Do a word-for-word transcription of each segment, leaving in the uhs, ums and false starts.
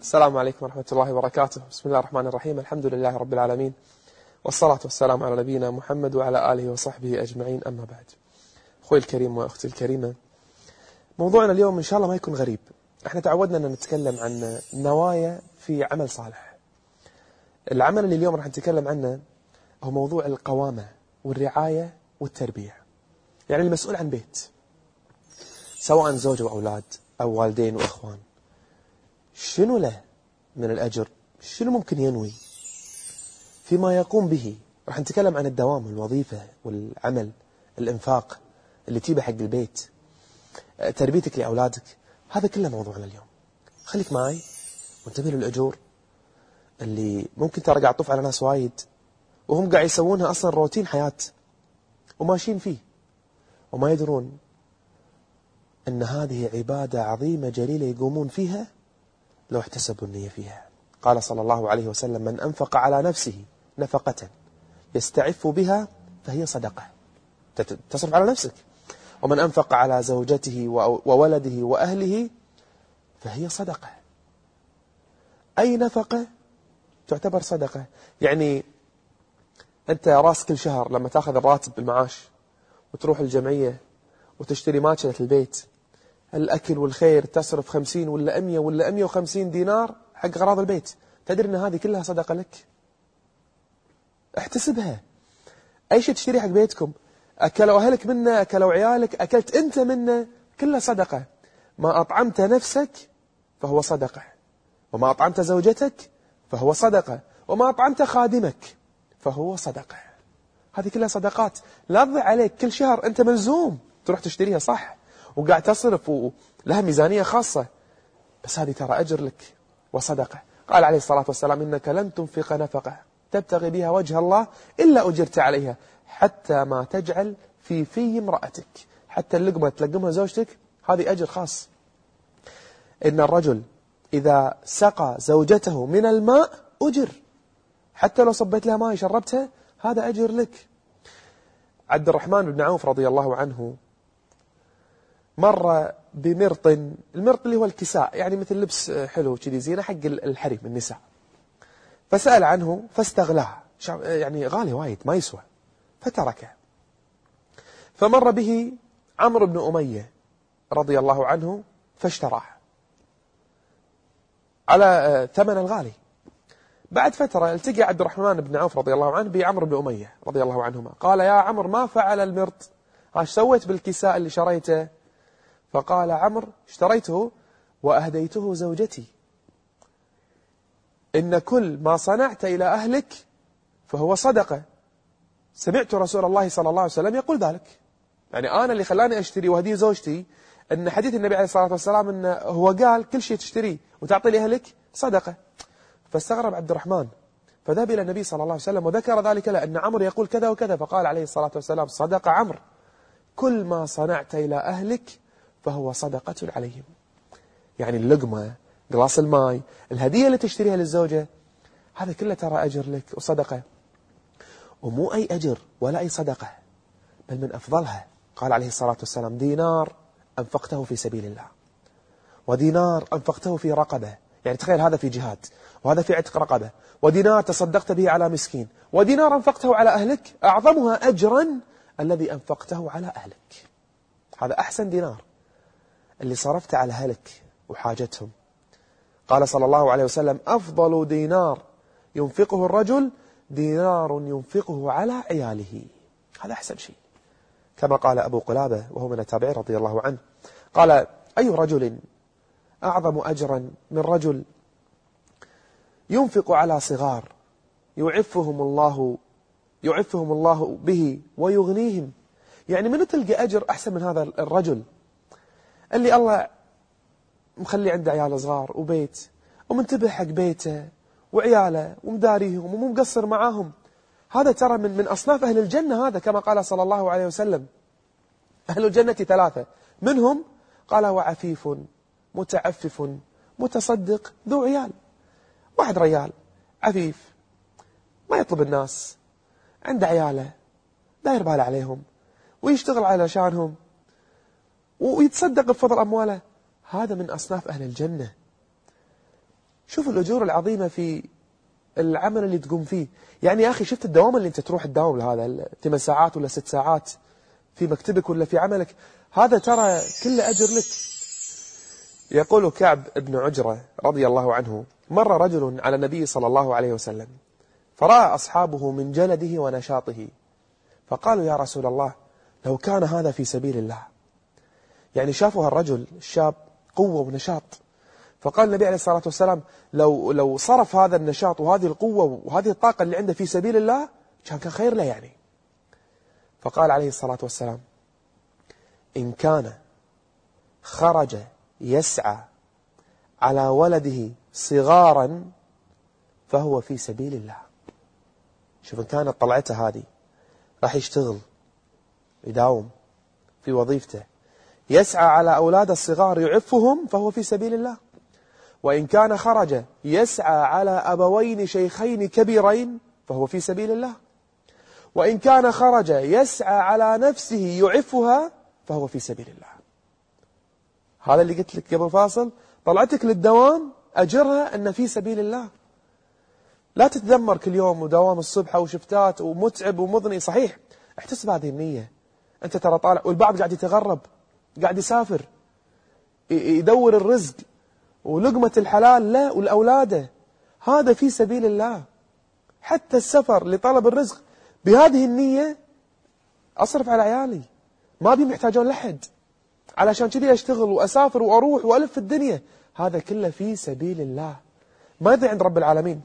السلام عليكم ورحمة الله وبركاته. بسم الله الرحمن الرحيم. الحمد لله رب العالمين، والصلاة والسلام على نبينا محمد وعلى آله وصحبه أجمعين، أما بعد. أخوي الكريم وأختي الكريمة، موضوعنا اليوم إن شاء الله ما يكون غريب. احنا تعودنا أن نتكلم عن نوايا في عمل صالح. العمل اللي اليوم راح نتكلم عنه هو موضوع القوامة والرعاية والتربية. يعني المسؤول عن بيت، سواء زوج وأولاد أو والدين وإخوان، شنو له من الأجر؟ شنو ممكن ينوي فيما يقوم به؟ راح نتكلم عن الدوام والوظيفة والعمل، الإنفاق اللي تيبه حق البيت، تربيتك لأولادك. هذا كله موضوعنا اليوم. خليك معي وانتبه للأجور اللي ممكن ترى قاعد تطوف على ناس وايد وهم قاعد يسوونها أصلا روتين حياة وماشيين فيه، وما يدرون أن هذه عبادة عظيمة جليلة يقومون فيها لو احتسبوا النية فيها. قال صلى الله عليه وسلم: من أنفق على نفسه نفقة يستعف بها فهي صدقة. تصرف على نفسك. ومن أنفق على زوجته وولده وأهله فهي صدقة. أي نفقة تعتبر صدقة. يعني أنت راس كل شهر لما تأخذ الراتب بالمعاش وتروح الجمعية وتشتري ماكلة البيت، الأكل والخير، تصرف خمسين ولا أمية ولا أمية وخمسين دينار حق أغراض البيت. تدري أن هذه كلها صدقة لك؟ احتسبها. أي شيء تشتري حق بيتكم، أكلوا أهلك منه، أكلوا عيالك، أكلت أنت منه، كلها صدقة. ما أطعمت نفسك فهو صدقة، وما أطعمت زوجتك فهو صدقة، وما أطعمت خادمك فهو صدقة. هذه كلها صدقات لا تضيع عليك. كل شهر أنت ملزوم تروح تشتريها، صح، وقاعد تصرف ولها ميزانية خاصة، بس هذه ترى أجر لك وصدقة. قال عليه الصلاة والسلام: إنك لن تنفق نفقة تبتغي بها وجه الله إلا أجرت عليها، حتى ما تجعل في في امرأتك. حتى اللقمة تلقمها زوجتك هذه أجر خاص. إن الرجل إذا سقى زوجته من الماء أجر، حتى لو صبيت لها ماء شربتها هذا أجر لك. عبد الرحمن بن عوف رضي الله عنه مر بمرط، المرط اللي هو الكساء، يعني مثل لبس حلو كذي زينة حق الحريم النساء، فسأل عنه فاستغلاه، يعني غالي وايد ما يسوى، فتركه. فمر به عمرو بن أمية رضي الله عنه فاشتراه على ثمن الغالي. بعد فترة التقى عبد الرحمن بن عوف رضي الله عنه بعمرو بن أمية رضي الله عنهما. قال: يا عمرو، ما فعل المرط؟ ايش سويت بالكساء اللي شريته؟ فقال عمرو: اشتريته وأهديته زوجتي. إن كل ما صنعت إلى أهلك فهو صدقة. سمعت رسول الله صلى الله عليه وسلم يقول ذلك. يعني أنا اللي خلاني أشتري وهدي زوجتي أن حديث النبي عليه الصلاة والسلام أنه هو قال كل شيء تشتريه وتعطي لأهلك صدقة. فاستغرب عبد الرحمن، فذهب إلى النبي صلى الله عليه وسلم وذكر ذلك له، أن عمرو يقول كذا وكذا. فقال عليه الصلاة والسلام: صدق عمرو، كل ما صنعت إلى أهلك فهو صدقة عليهم. يعني اللقمة، قلاص الماء، الهدية اللي تشتريها للزوجة، هذا كله ترى أجر لك وصدقة. ومو أي أجر ولا أي صدقة، بل من أفضلها. قال عليه الصلاة والسلام: دينار أنفقته في سبيل الله، ودينار أنفقته في رقبة، يعني تخيل هذا في جهاد وهذا في عتق رقبة، ودينار تصدقت به على مسكين، ودينار أنفقته على أهلك، أعظمها أجرا الذي أنفقته على أهلك. هذا أحسن دينار اللي صرفت على أهلك وحاجتهم. قال صلى الله عليه وسلم: أفضل دينار ينفقه الرجل دينار ينفقه على عياله. هذا أحسن شيء. كما قال أبو قلابة وهو من التابعين رضي الله عنه، قال: أي رجل أعظم أجرا من رجل ينفق على صغار يعفهم الله يعفهم الله به ويغنيهم. يعني من تلقى أجر أحسن من هذا الرجل اللي الله مخلي عنده عيال صغار وبيت ومنتبه حق بيته وعياله ومداريهم ومو مقصر معاهم. هذا ترى من من أصناف أهل الجنة. هذا كما قال صلى الله عليه وسلم: أهل الجنة ثلاثة، منهم قال: وعفيف متعفف متصدق ذو عيال. واحد ريال عفيف ما يطلب الناس، عنده عياله داير باله عليهم ويشتغل علشانهم ويتصدق بفضل أمواله، هذا من أصناف أهل الجنة. شوف الأجور العظيمة في العمل اللي تقوم فيه. يعني يا أخي شفت الدوام اللي أنت تروح الدوام لهذا ثمان ساعات ولا ست ساعات في مكتبك ولا في عملك، هذا ترى كله أجر لك. يقول كعب بن عجرة رضي الله عنه: مر رجل على النبي صلى الله عليه وسلم فرأى أصحابه من جلده ونشاطه، فقالوا: يا رسول الله، لو كان هذا في سبيل الله. يعني شافوا هالرجل الشاب قوة ونشاط، فقال النبي عليه الصلاة والسلام: لو لو صرف هذا النشاط وهذه القوة وهذه الطاقة اللي عنده في سبيل الله كان كان خير له يعني. فقال عليه الصلاة والسلام: إن كان خرج يسعى على ولده صغارا فهو في سبيل الله. شوف، إن كانت طلعته هذه راح يشتغل يداوم في وظيفته يسعى على أولاده الصغار يعفهم فهو في سبيل الله. وإن كان خرج يسعى على أبوين شيخين كبيرين فهو في سبيل الله. وإن كان خرج يسعى على نفسه يعفها فهو في سبيل الله. هذا اللي قلت لك قبل فاصل، طلعتك للدوام أجرها أن في سبيل الله. لا تتذمر كل يوم ودوام الصبح وشفتات ومتعب ومضني. صحيح، احتسب هذه النية. أنت ترى طالع، والبعض قاعد يتغرب، قاعد يسافر يدور الرزق ولقمة الحلال لا والأولادة، هذا في سبيل الله. حتى السفر لطلب الرزق بهذه النية، أصرف على عيالي ما بي محتاجون لحد، علشان كذي أشتغل وأسافر وأروح وألف في الدنيا، هذا كله في سبيل الله. ما يدري عند رب العالمين.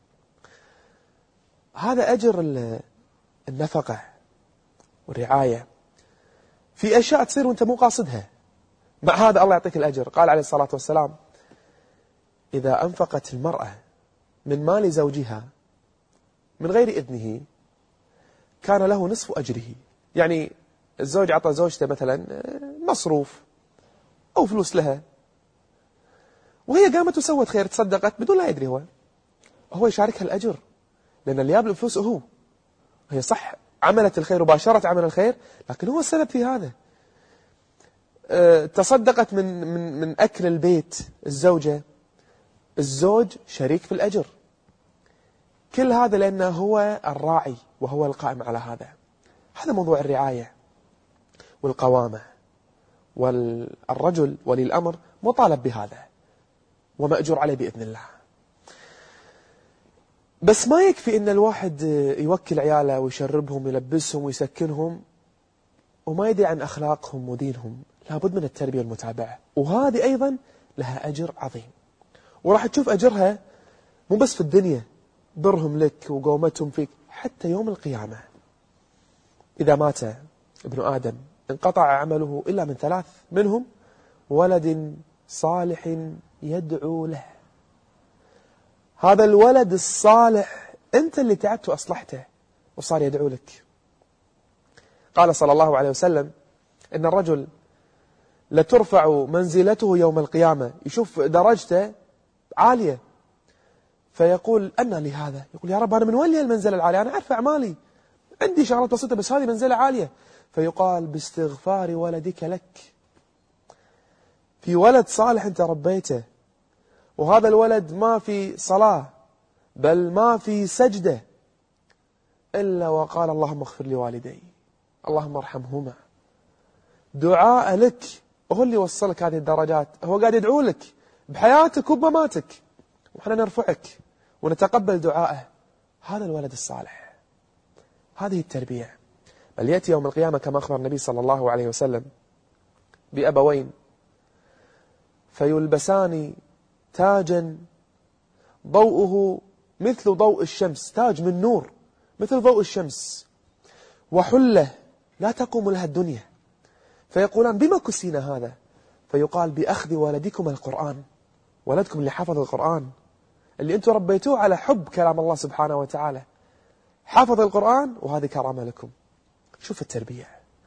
هذا أجر النفقة والرعاية في أشياء تصير وأنت مو قاصدها، مع هذا الله يعطيك الأجر. قال عليه الصلاة والسلام: إذا أنفقت المرأة من مال زوجها من غير إذنه كان له نصف أجره. يعني الزوج عطى زوجته مثلا مصروف أو فلوس لها، وهي قامت وسوت خير، تصدقت بدون لا يدري، هو هو يشاركها الأجر، لأن اللي جاب الفلوس هو. هي صح عملت الخير وباشرت عمل الخير، لكن هو السبب في هذا. أه تصدقت من من من أكل البيت الزوجة، الزوج شريك في الأجر. كل هذا لأنه هو الراعي وهو القائم على هذا. هذا موضوع الرعاية والقوامة، والرجل ولي الأمر مطالب بهذا ومأجور عليه بإذن الله. بس ما يكفي إن الواحد يوكل عياله ويشربهم ويلبسهم ويسكنهم وما يدري عن أخلاقهم ودينهم. لابد من التربية المتابعة، وهذه أيضا لها أجر عظيم، وراح تشوف أجرها مو بس في الدنيا، برهم لك وقومتهم فيك حتى يوم القيامة. إذا مات ابن آدم انقطع عمله إلا من ثلاث، منهم ولد صالح يدعو له. هذا الولد الصالح أنت اللي تعبت وأصلحته وصار يدعو لك. قال صلى الله عليه وسلم: إن الرجل لترفع منزلته يوم القيامة، يشوف درجته عالية، فيقول: أنا لهذا؟ يقول: يا رب أنا من وين لي المنزلة العالية؟ أنا أعرف أعمالي، عندي شغلات بسيطة، بس هذه منزلة عالية. فيقال: باستغفار ولدك لك. في ولد صالح أنت ربيته، وهذا الولد ما في صلاة بل ما في سجدة إلا وقال: اللهم اغفر لوالدي، اللهم ارحمهما. دعاء لك هو اللي وصلك هذه الدرجات، هو قاعد يدعو لك بحياتك وبمماتك، وإحنا نرفعك ونتقبل دعائه. هذا الولد الصالح، هذه التربية. بل يأتي يوم القيامة كما أخبر النبي صلى الله عليه وسلم بأبوين فيلبسان تاجا ضوءه مثل ضوء الشمس، تاج من نور مثل ضوء الشمس، وحلة لا تقوم لها الدنيا. فيقولان: بما كسينا هذا؟ فيقال: بأخذ ولدكم القرآن. ولدكم اللي حفظ القرآن، اللي أنتم ربيتوه على حب كلام الله سبحانه وتعالى، حفظ القرآن، وهذه كرامة لكم. شوف التربية.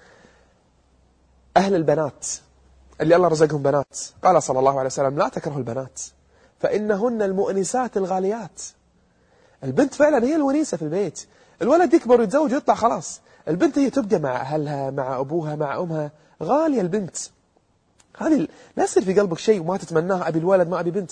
أهل البنات اللي الله رزقهم بنات، قال صلى الله عليه وسلم: لا تكرهوا البنات فإنهن المؤنسات الغاليات. البنت فعلا هي الونيسة في البيت. الولد يكبر ويتزوج ويطلع خلاص، البنت هي تبقى مع أهلها، مع أبوها، مع أمها. غالية البنت هذه، لا يصير في قلبك شيء وما تتمناه، أبي الولد ما أبي بنت.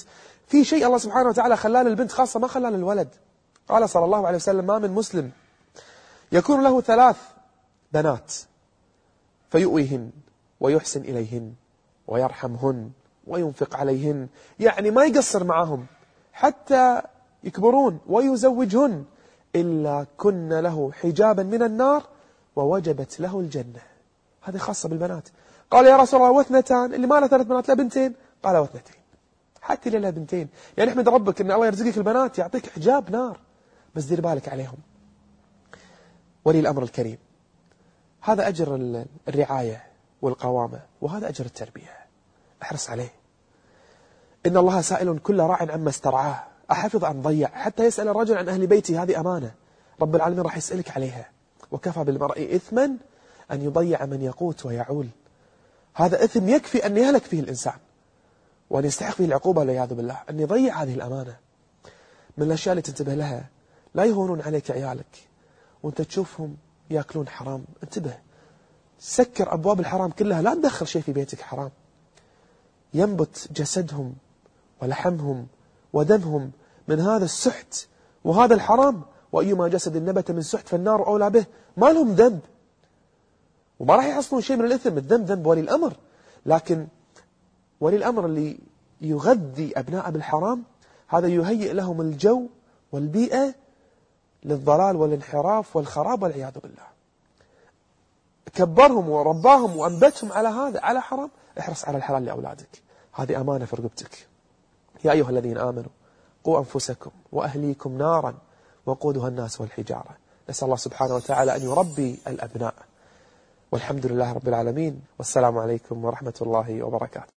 في شيء الله سبحانه وتعالى خلاه للبنت خاصة ما خلاه للولد. قال صلى الله عليه وسلم: ما من مسلم يكون له ثلاث بنات فيؤويهن ويحسن إليهن ويرحمهن وينفق عليهن، يعني ما يقصر معهم حتى يكبرون، ويزوجهن، إلا كن له حجابا من النار ووجبت له الجنة. هذه خاصة بالبنات. قال: يا رسول الله واثنتان، اللي ما له ثلاث بنات لا بنتين؟ قال: واثنتين. حتى اللي له بنتين، يعني احمد ربك ان الله يرزقك البنات يعطيك حجاب نار، بس دير بالك عليهم. ولي الأمر الكريم، هذا أجر الرعاية والقوامة، وهذا أجر التربية، احرص عليه. إن الله سائل كل راع عما استرعاه أحفظ أم ضيع، حتى يسأل الرجل عن أهل بيته، هذه أمانة رب العالمين راح يسألك عليها. وكفى بالمرء إثما أن يضيع من يقوت ويعول. هذا إثم يكفي أن يهلك فيه الإنسان وأن يستحق فيه العقوبة والعياذ بالله، أن يضيع هذه الأمانة. من الأشياء اللي تنتبه لها، لا يهونون عليك عيالك وانت تشوفهم يأكلون حرام، انتبه، سكر أبواب الحرام كلها، لا تدخل شيء في بيتك حرام. ينبت جسدهم ولحمهم ودمهم من هذا السحت وهذا الحرام، وأيما جسد نبت من سحت فالنار أولى به. ما لهم ذنب وما راح يحصلون شيء من الإثم، الذنب ذنب ولي الأمر، لكن ولي الأمر اللي يغذي أبناء بالحرام هذا يهيئ لهم الجو والبيئة للضلال والانحراف والخراب والعياذ بالله. كبرهم ورباهم وأنبتهم على هذا، على حرام، احرص على الحلال لأولادك، هذه أمانة في رقبتك. يا أيها الذين آمنوا قوا أنفسكم وأهليكم نارا وقودها الناس والحجارة. نسأل الله سبحانه وتعالى أن يربي الأبناء، والحمد لله رب العالمين، والسلام عليكم ورحمة الله وبركاته.